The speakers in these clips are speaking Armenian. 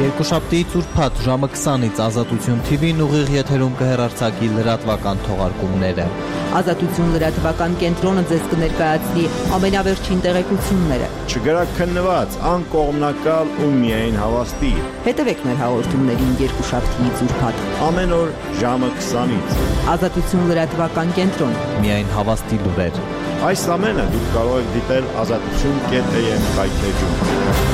Երկուշաբթիից ուրբաթ ժամը 20-ից Ազատություն TV-ն ուղիղ եթերում կհեռարձակի լրատվական թողարկումները։ Ազատություն լրատվական կենտրոնը ձեզ կներկայացնի ամենավերջին տեղեկությունները։ Չգրաքննված, անկողմնակալ ու միայն հավաստի։ Հետևեք մեր հաղորդումներին երկուշաբթիից ուրբաթ։ Ամեն օր ժամը 20-ից։ Ազատություն լրատվական կենտրոն։ Միայն հավաստի լուրեր։ Այս ամենը դուք կարող եք դիտել azatutun.am կայքեջում։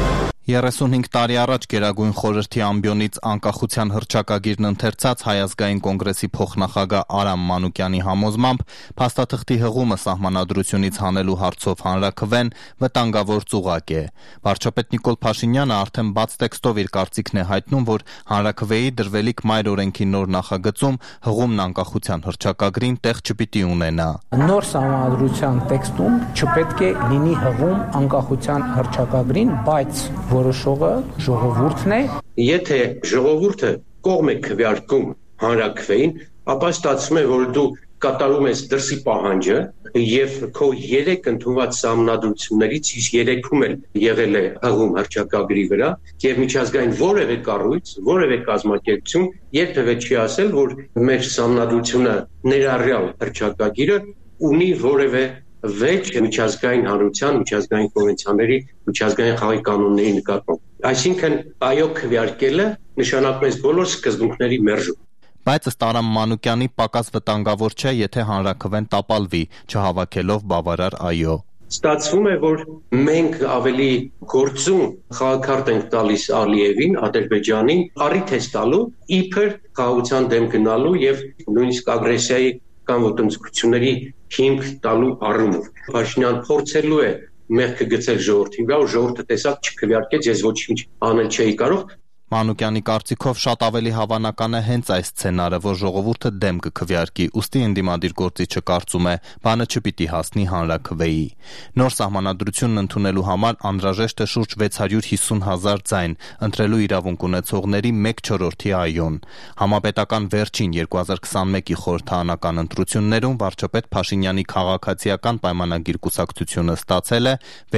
35 տարի առաջ Գերագույն խորհրդի ամբիոնից անկախության հռչակագիրն ընթերցած Հայ ազգային կոնգրեսի փոխնախագահ Արամ Մանուկյանի համոզմամբ փաստաթղթի հղումը սահմանադրությունից հանելու հարցով հանրաքվեն վտանգավոր ծուղակ է։ Վարչապետ Նիկոլ Փաշինյանը արդեն բաց տեքստով իր կարծիքն է հայտնում, որ հանրաքվեի դրվելիք մայր օրենքի նոր նախագծում հղումն անկախության հռչակագրին տեղ չպիտի ունենա։ Նոր սահմանադրության տեքստում չպետք է լինի հղում անկախության հռչակագրին, բայց որոշողը ժողովուրդն է։ Եթե ժողովուրդը կողմ է քվեարկում հանրաքվեին, ապա ստացվում է, որ դու կատարում ես դրսի պահանջը եւ քո 3 ընդունված սահմանադրություններից իսկ 3-ում էլ եղել է հղում հռչակագրի վրա եւ միջազգային որևէ կառույց, որևէ կազմակերպություն երբևէ չի ասել, որ մեր սահմանադրությունը ներառյալ հռչակագիրը ունի որևէ վեճ միջազգային հանրության, միջազգային կոնվենցիաների, միջազգային խաղի կանոնների նկատմամբ։ Այսինքն այո քվեարկելը նշանակում է բոլոր սկզբունքների մերժում։ Բայց ըստ Արամ Մանուկյանի պակաս վտանգավոր չէ, եթե հանրաքվեն տապալվի, չհավաքելով բավարար այո։ Ստացվում է, որ մենք ավելի գործուն խաղաքարտ ենք տալիս Ալիևին, Ադրբեջանին, առիթ է տալու իբր խաղաղության դեմ գնալու եւ նույնիսկ ագրեսիայի կամ ոտնձգությունների հիմք տալու առումով։ Փաշինյան փորձելու է մեղքը գցել ժողովրդի վրա, ու ժողովուրդը տեսակ չքվեարկեց, ես ոչինչ անել չէի կարող։ Մանուկյանի կարծիքով շատ ավելի հավանական է հենց այս սցենարը, որ ժողովուրդը դեմ կքվեարկի, ուստի ընդդիմադիր գործիչը կարծում է, բանը չպիտի հասնի հանրաքվեի։ Նոր սահմանադրությունն ընդունելու համար անհրաժեշտ է շուրջ 650,000 ձայն, ընտրելու իրավունք ունեցողների 1/4-ի այոն։ Համապետական վերջին 2021-ի խորհրդարանական ընտրություններում վարչապետ Փաշինյանի քաղաքացիական պայմանագիր կուսակցությունը ստացել է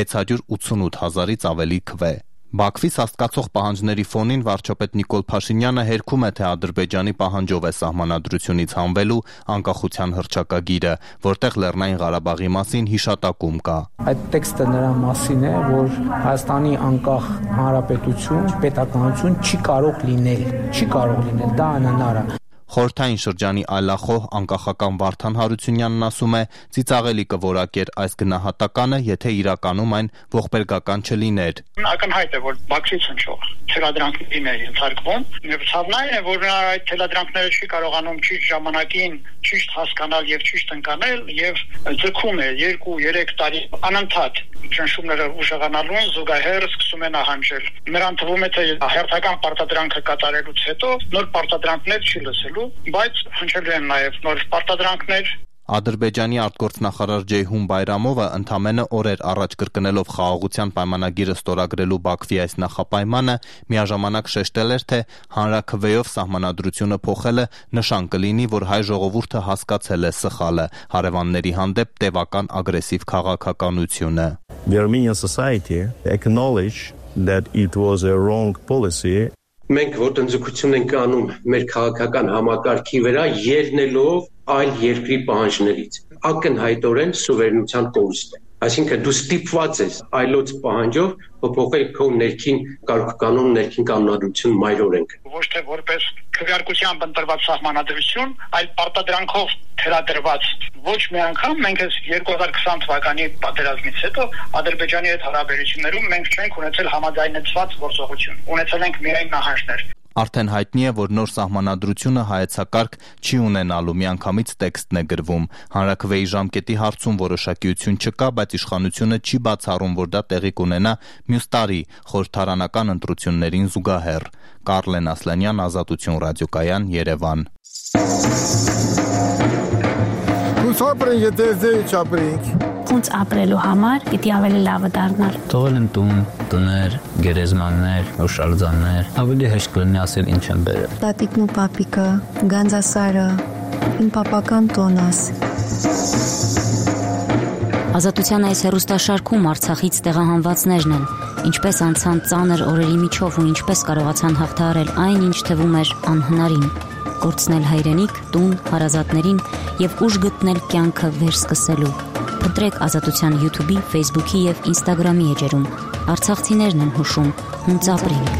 688,000-ից ավելի քվե։ Բաքվի սաստկացող պահանջների ֆոնին վարչապետ Նիկոլ Փաշինյանը հերքում է, թե Ադրբեջանի պահանջով է սահմանադրությունից հանվելու անկախության հռչակագիրը, որտեղ Լեռնային Ղարաբաղի մասին հիշատակում կա։ Այդ տեքստը նրա մասին է, որ Հայաստանի անկախ հանրապետություն, պետականություն չի կարող լինել, դա անհնար է։ Խորհրդային շրջանի այլախոհ անկախական Վարդան Հարությունյանն ասում է, ծիծաղելի կորակեր այս գնահատականը, եթե իրականում այն ողբերգական չլիներ։ Ակնհայտ է, որ Բաքվից հնչող թելադրանքներին է ենթարկվում, եւ ցավն այն է, որ այդ թելադրանքները չի կարողանում ճիշտ ժամանակին ճիշտ հասկանալ եւ ճիշտ ընկանել եւ ձգում է 2-3 տարի անընդհատ ճնշումները ուժեղանալուն զուգահեռ սկսում է նահանջել։ Նրան թվում է, թե հերթական պարտադրանքը կատարելուց հետո նոր պարտադրանքներ չի լսելու, բայց հնչելու են նաեւ նոր պարտադրանքներ։ Ադրբեջանի արտգործնախարար Ջեյհուն Բայրամովը ընդամենը օրեր առաջ կրկնելով խաղաղության պայմանագիրը ստորագրելու Բաքվի այս նախապայմանը միաժամանակ շեշտել էր, թե հանրաքվեով սահմանադրությունը փոխելը նշան կլինի, որ հայ ժողովուրդը հասկացել է սխալը, հարևանների հանդեպ տևական ագրեսիվ քաղաքականությունը։ The Armenian society acknowledged that it was a wrong policy. Մենք ոտնձգություն ենք անում մեր քաղաքական համակարգի վրա ելնելով այլ երկրի պահանջներից։ Ակնհայտորեն սուվերենության կորուստ է։ Այսինքն դու ստիպված ես այլոց պահանջով փոփոխել քո ներքին կարգուկանոն, ներքին կանոնադրություն, մայր օրենք։ Ոչ թե որպես քվեարկությամբ ընտրված սահմանադրություն, այլ պարտադրանքով թելադրված։ Ոչ մի անգամ մենք այս 2020 թվականի պատերազմից հետո Ադրբեջանի հետ հարաբերություններում մենք չենք ունեցել համաձայնեցված գործողություն։ Ունեցել ենք միայն նահանջներ։ Արդեն հայտնի է, որ նոր սահմանադրությունը հայեցակարգ չի ունենալու, միանգամից տեքստն է գրվում։ Հանրաքվեի ժամկետի հարցում որոշակիություն չկա, բայց իշխանությունը չի բացառում, որ դա տեղի կունենա մյուս տարի խորհրդարանական ընտրություններին զուգահեռ։ Կարլեն Ասլանյան, Ազատություն ռադիոկայան, Երևան։ Ոնց ապրելու համար պիտի ավելի լավը դառնալ։ Թողել են տուն, տներ, գերեզմաններ, հուշարձաններ, ավելի հեշտ կլինի ասել ինչ են բերել։ Տատիկն ու պապիկը, Գանձասարը, իմ պապական տոնս։ Ազատության այս հեռուստաշարքում Արցախից տեղահանվածներն են։ ինչպես անցան ծանր օրերի միջով ու ինչպես կարողացան հաղթահարել այն, ինչ թվում էր անհնարին, կորցնել հայրենիք, տուն, հարազատներին եւ ուժ գտնել կյանքը վերսկսելու։ Փնտրեք Ազատության YouTube-ի, Facebook-ի եւ Instagram-ի էջերում։ Արցախցիներն են հուշում, հունց ապրենք։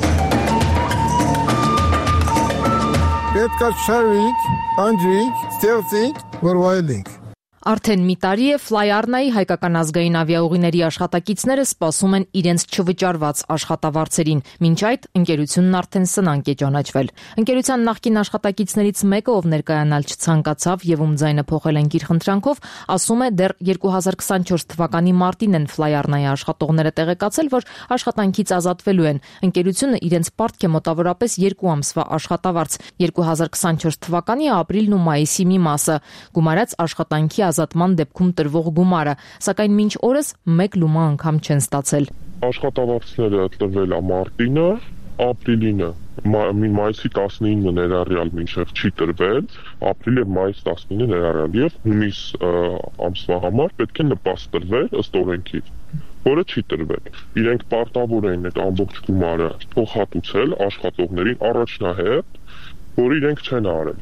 Պետք է շարվենք, անջրենք, ստեղծենք, որ վայելենք։ Արդեն մի տարի է Fly Arna-ի հայկական ազգային ավիաուղիների աշխատակիցները սպասում են իրենց չվճարված աշխատավարձերին։ Մինչ այդ ընկերությունն արդեն սնանկ է ճանաչվել։ Ընկերության նախկին աշխատակիցներից մեկը, ով ներկայանալ չցանկացավ եւ ում ձայնը փոխել են գիրխնդրանքով, ասում է, դեռ 2024 թվականի մարտին են Fly Arna-ի աշխատողները տեղեկացել, որ աշխատանքից ազատվելու են։ Ընկերությունը իրենց պարտք է մոտավորապես 2 ամսվա աշխատավարձ, 2024 թվականի ապրիլն ու մայիսի մի մասը, գումարած աշխատանքի ազատման դեպքում տրվող գումարը, սակայն մինչ օրս մեկ լումա անգամ չեն ստացել։ Աշխատավարձները տրվել է մարտինը, ապրիլինը, մայիսի 19-ը ներառյալ մինչև չի տրվել, ապրիլ եւ մայիս 19-ը ներառյալ եւ հունիս ամսվա համար պետք է նպաստ տրվել ըստ օրենքի, որը չի տրվել։ Իրենք պարտավոր են այդ ամբողջ գումարը փոխհատուցել աշխատողներին առաջնահերթ, որ իրենք չեն արել։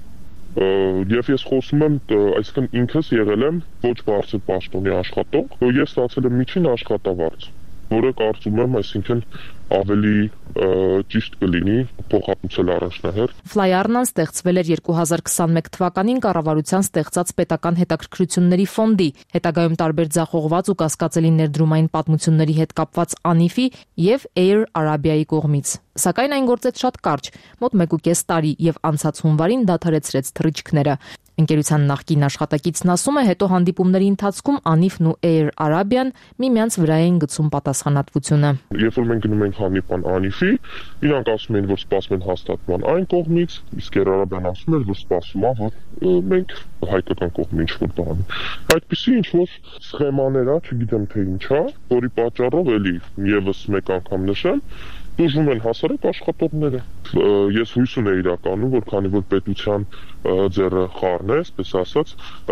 Եվ ես խոսում եմ, այսինքն ինքս եղել եմ ոչ բարձր պաշտոնի աշխատող, ես ստացել եմ միջին աշխատավարձ, որը կարծում եմ, այսինքն ավելի ճիշտ կլինի փոխհատուցել առաջնահերթ։ Fly Arna-ն ստեղծվել էր 2021 թվականին կառավարության ստեղծած պետական հետաքրքրությունների ֆոնդի, հետագայում տարբեր ձախողված ու կասկածելի ներդրումային պատմությունների հետ կապված ANIF-ի եւ Air Arabia-ի կողմից։ Սակայն այն գործեց շատ կարճ, մոտ 1.5 տարի եւ անցած հունվարին դադարեցրեց թռիչքները։ Ընկերության նախկին աշխատակիցն ասում է, հետո հանդիպումների ընթացքում ANIF-ն ու Air Arabia-ն միմյանց վրա են գցում պատասխանատվությունը։ Երբ որ մենք գնում ենք հանդիպան ANIF-ի, իրանք ասում են, որ սպասում են հաստատման այն կողմից, իսկ Air Arabia-ն ասում է, որ սպասում է, որ մենք հայկական կողմի ինչ-որ բան։ Այդպիսի ինչ-որ սխեմաներ է, չգիտեմ թե ինչ է, որի պատճառով էլի եւս մեկ անգամ նշեմ, դժում են հասարակ աշխատողները։ Ես հույս ունեի իրականում, որ քանի որ պետության ձեռը խառն է, այսպես ասած,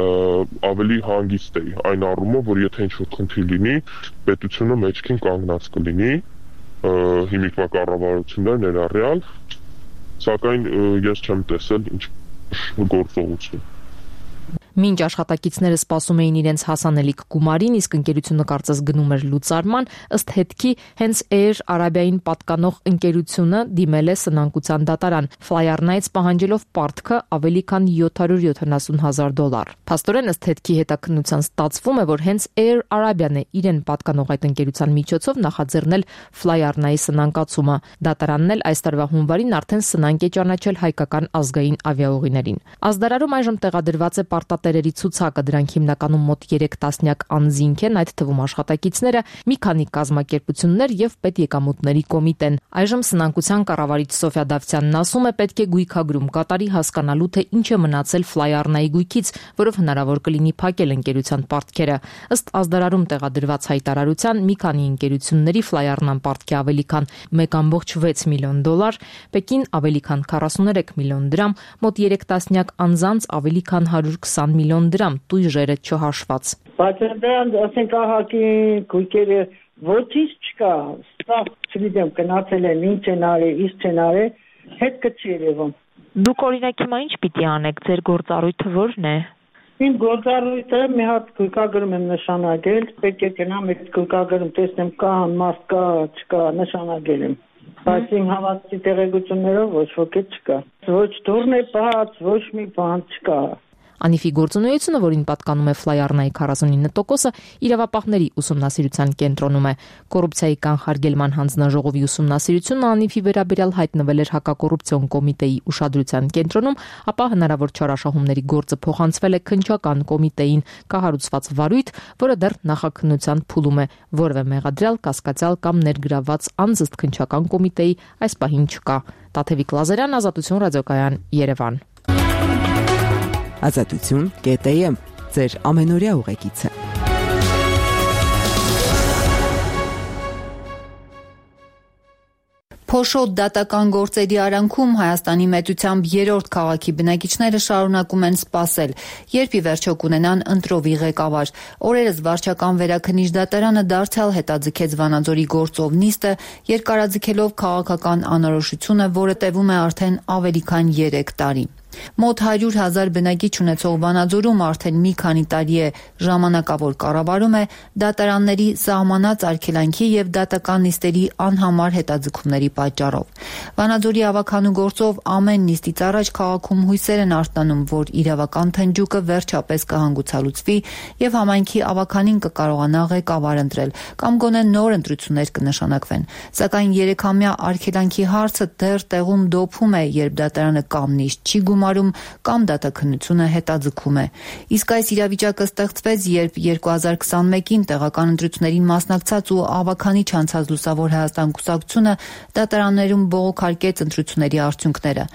ավելի հանգիստ էի այն առումով, որ եթե ինչ-որ խնդիր լինի, պետությունը մեջքին կանգնած կլինի, հիմիկվա կառավարություններ ներառյալ, սակայն ես չեմ տեսել ինչ գործողություն։ Մինչ աշխատակիցները սպասում էին իրենց հասանելիք գումարին, իսկ ընկերությունը կարծես գնում էր լուծարման, ըստ հետքի հենց Air Arabia-ին պատկանող ընկերությունը դիմել է սնանկության դատարան, Fly Arna-ից պահանջելով պարտքը ավելի քան $770,000։ Փաստորեն ըստ հետքի հետաքննության ստացվում է, որ հենց Air Arabia-ն է իրեն պատկանող այդ ընկերության միջոցով նախաձեռնել Fly Arna-ի սնանկացումը։ Դատարանն էլ այս տարվա հունվարին արդեն սնանկ է ճանաչել հայկական ազգային ավիաուղիներին։ Ազդարարում այժմ տեղադրված է պարտատերերի ցուցակը, դրանք հիմնականում մոտ 3 տասնյակ անձինք են, այդ թվում աշխատակիցները, մի քանի կազմակերպություններ եւ պետեկամուտների կոմիտեն։ Այժմ սնանկության կառավարիչ Սոֆիա Դավթյանն ասում է, պետք է գույքագրում կատարի հասկանալու, թե ինչ է մնացել Fly Arna-ի գույքից, որով հնարավոր կլինի փակել ընկերության պարտքերը։ Ըստ ազդարարում տեղադրված հայտարարության, մի քանի ընկերությունների Fly Arna-ն պարտքի ավելի քան $1.6 միլիոն, Պեկին ավելի քան 43 միլիոն դրամ, մոտ 3 տասնյակ անձանց ավելի քան 120 միլիոն դրամ, տույժերը չհաշված։ Բայց դրան ասենք ահագի գույքերը ոչինչ չկա, սա չգիտեմ գնացել են, ինչ են արել, իսկ չեն արել, հետքը չի երևում։ Դուք օրինակ հիմա ինչ պիտի անեք, ձեր գործառույթը ո՞րն է։ Իմ գործառույթը մի հատ գույքագրում եմ նշանակել, պետք է գնամ այդ գույքագրում տեսնեմ կա մարդ կա, չկա, նշանակել եմ։ Բայց իմ հավաստի տեղեկություններով ոչ ոքի չկա։ Ոչ դուրն է բաց, ոչ մի բան չկա։ ANIF-ի գործունեությունը, որին պատկանում է Fly Arna-ի 49%-ը, իրավապահների ուսումնասիրության կենտրոնում է։ Կոռուպցիայի կանխարգելման հանձնաժողովի ուսումնասիրությունը ANIF-ի վերաբերյալ հայտնվել էր հակակոռուպցիոն կոմիտեի ուշադրության կենտրոնում, ապա հնարավոր չարաշահումների գործը փոխանցվել է քննչական կոմիտեին, կահարուցված վարույթ, որը դեռ նախաքննության փուլում է, որևէ մեղադրյալ, կասկածյալ կամ ներգրավված անձ ըստ քննչական կոմիտեի այս պահին չկա։ Տաթևիկ Լազարյան, Ազատություն ռադիոկայան, Երևան։ Ազատություն.am ձեր ամենօրյա ուղեկիցը։ Փոշոտ դատական գործերի արանքում Հայաստանի մեծությամբ 3-րդ քաղաքի բնակիչները շարունակում են սպասել, երբ ի վերջո կունենան ընտրովի ղեկավար։ Օրերս վարչական վերաքննիչ դատարանը դարձյալ հետաձգեց Վանաձորի գործով նիստը, երկարաձգելով քաղաքական անորոշությունը, որը տևում է արդեն ավելի քան 3 տարի։ Մոտ 100,000 բնակիչ ունեցող Վանաձորում արդեն մի քանի տարի է ժամանակավոր կառավարում է դատարանների սահմանած արգելանքի եւ դատական նիստերի անհամար հետաձգումների պատճառով։ Վանաձորի ավականու գործով ամեն նիստից առաջ քաղաքում հույսեր են արտանում, որ իրավական թնջուկը վերջապես կհանգուցալուծվի եւ համայնքի ավականին կկարողանա ղեկավար ընտրել կամ գոնե նոր ընտրություններ կնշանակվեն։ Սակայն 3-ամյա արգելանքի հարցը դեռ տեղում դոփում է, երբ դատարանը կամ նիստ չի կամ դատաքննությունը հետաձգում է։ Իսկ այս իրավիճակը ստեղծվեց, երբ 2021-ին տեղական ընտրություններին մասնակցած ու ավականի չանցած Լուսավոր Հայաստան կուսակցությունը դատարաններում բողոքարկեց ընտրությունների արդյունքները։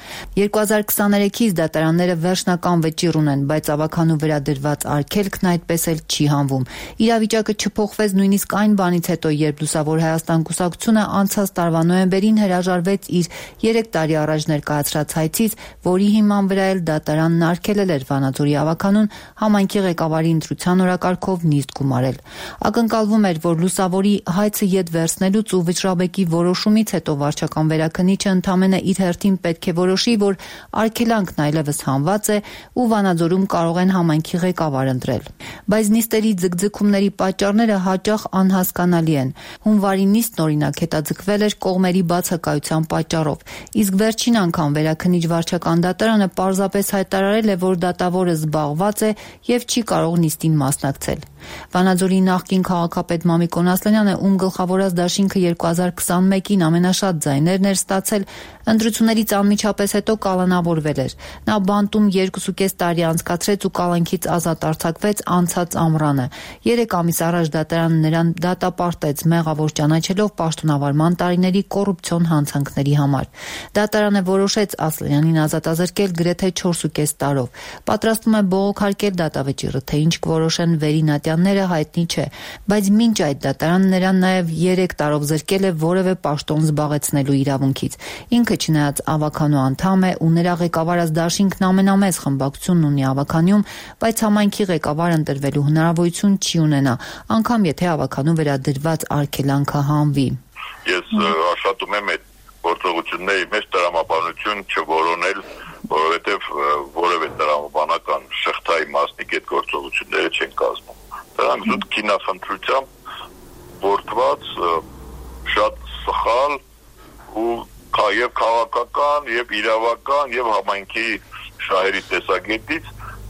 2023-ից դատարանները վերջնական վճիռ ունեն, բայց ավականու վրա դրված արգելքն այդպես էլ չի հանվում։ Իրավիճակը չփոխվեց նույնիսկ այն բանից հետո, երբ Լուսավոր Հայաստան կուսակցությունը անցած տարվա նոյեմբերին հրաժարվեց իր 3 տարի առաջ ներկայացրած հայցից, որի հիման վրա էլ դատարանն արգելել էր Վանաձորի ավականուն համայնքի ղեկավարի ընտրության օրակարգով նիստ գումարել։ Ակնկալվում էր, որ Լուսավորի հայցը ետ վերցնելուց ու վճռաբեկի որոշումից հետո վարչական վերաքննիչը ընդամենը իր հերթին պետք է որոշի, որ արգելանքն այլևս հանված է ու Վանաձորում կարող են համայնքի ղեկավար ընտրել։ Բայց նիստերի ձգձգումների պատճառները հաճախ անհասկանալի են։ Հունվարի նիստն օրինակ հետաձգվել էր կողմերի բացակայության պատճառով, իսկ վերջին անգամ վերաքննիչ վարչական դատարանը պարզապես հայտարարել է, որ դատավորը զբաղված է եւ չի կարող նիստին մասնակցել։ Վանաձորի նախկին քաղաքապետ Մամիկոն Ասլանյանը, ում գլխավորած դաշինքը 2021-ին ամենաշատ ձայներն էր ստացել, ընտրություններից անմիջապես հետո կալանավորվել էր։ Նա բանտում 2.5 տարի անցկացրեց ու կալանքից ազատ արձակվեց անցած ամռանը։ 3 ամիս առաջ դատարանը նրան դատապարտեց, մեղավոր ճանաչելով պաշտոնավարման տարիների կոռուպցիոն հանցանքների համար։ Դատարանը որոշեց Ասլանյանին ազատազրկել գրեթե 4.5 տարով։ Պատրաստվում է բողոքարկել դատավճիռը, թե ինչ կորոշեն վերինատյանները հայտնի չէ, բայց մինչ այդ դատարանը նրան նաև 3 տարով զրկել է որևէ պաշտոն զբաղեցնելու իրավունքից։ Ինքը չնայած ավականու անդամ է ու նրա ղեկավարած դաշինքն ամենամեծ խմբակցությունն ունի ավականյում, բայց համայնքի ղեկավար ընտրվելու հնարավորություն չի ունենա, անգամ եթե ավականու վրա դրված արգելանքը հանվի։ Ես աշխատում եմ այդ գործողությունների մեջ տրամաբանություն չորոնել, որովհետև որևէ տրամաբանական շղթայի մասնիկ այդ գործողությունները չեն կազմում։ Դրանք զուտ քինախնդրությամբ գործված շատ սխալ ու եւ քաղաքական, եւ իրավական, եւ համայնքի շահերի տեսակետից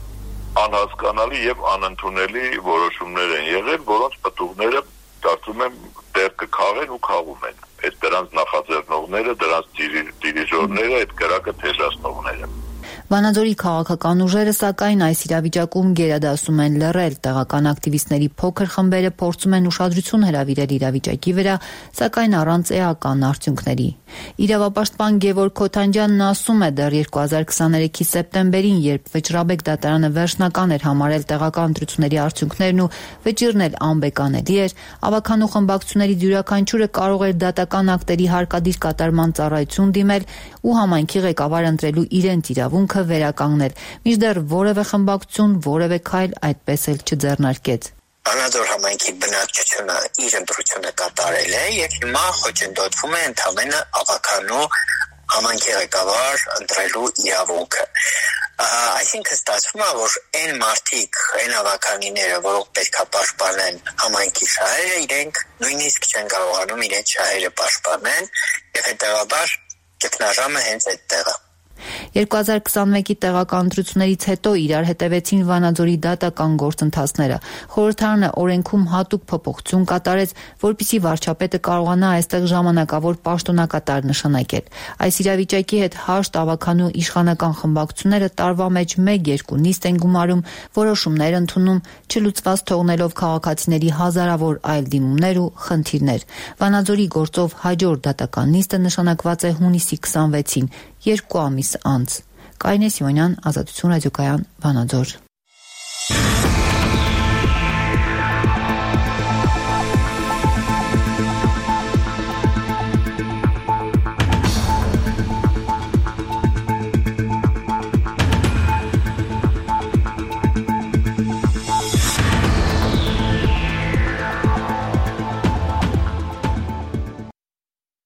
անհասկանալի եւ անընդունելի որոշումներ են եղել, որոնց պտուղները կարծում եմ դեռ կքաղեն ու քաղում են։ Այդ դրանց նախաձեռնողները, դրանց դիրիժորները, այդ կրակը թեժացնողները։ Վանաձորի քաղաքական ուժերը սակայն այս իրավիճակում գերադասում են լռել, տեղական ակտիվիստների փոքր խմբերը փորձում են ուշադրություն հրավիրել իրավիճակի վրա, սակայն առանց էական արդյունքների։ Իրավապաշտպան Գևորգ Քոթանջյանն ասում է, դեռ 2023-ի սեպտեմբերին, երբ վճռաբեկ դատարանը վերջնական էր համարել տեղական ընտրությունների արդյունքներն ու վճիռն էլ անբեկանելի էր, ավականու խմբակցությունների յուրաքանչյուրը կարող էր դատական ակտերի հարկադիր կատարման ծառայություն դիմել ու համայնքի ղեկավար ընտրելու իրենց իրավունքը վերականգնել, մինչդեռ որևէ խմբակցություն որևէ քայլ այդպես էլ չձեռնարկեց։ Վանաձոր համայնքի բնակչությունը իր ընտրությունը կատարել է եւ հիմա խոչընդոտվում է ընդամենը ավականու համայնքի ղեկավար ընտրելու իրավունքը։ Այսինքն ստացվում է, որ այն մարդիկ, այն ավականիները, որոնք պետք է պաշտպանեն համայնքի շահերը, իրենք նույնիսկ չեն կարողանում իրենց շահերը պաշտպանել եւ հետեւաբար ճգնաժամը հենց այդտեղ է։ 2021-ի տեղական ընտրություններից հետո իրար հետևեցին Վանաձորի դատական գործընթացները։ Խորհրդարանը օրենքում հատուկ փոփոխություն կատարեց, որպեսզի վարչապետը կարողանա այստեղ ժամանակավոր պաշտոնակատար նշանակել։ Այս իրավիճակի հետ հաշտ ավականու իշխանական խմբակցությունները տարվա մեջ 1-2 նիստ են գումարում, որոշումներ ընդունում, չլուծված թողնելով քաղաքացիների հազարավոր այլ դիմումներ ու խնդիրներ։ Վանաձորի գործով հաջորդ դատական նիստը նշանակված է հունիսի 26-ին, 2 ամիս անց։ Կարինե Սիմոնյան, Ազատություն ռադիոկայան, Վանաձոր։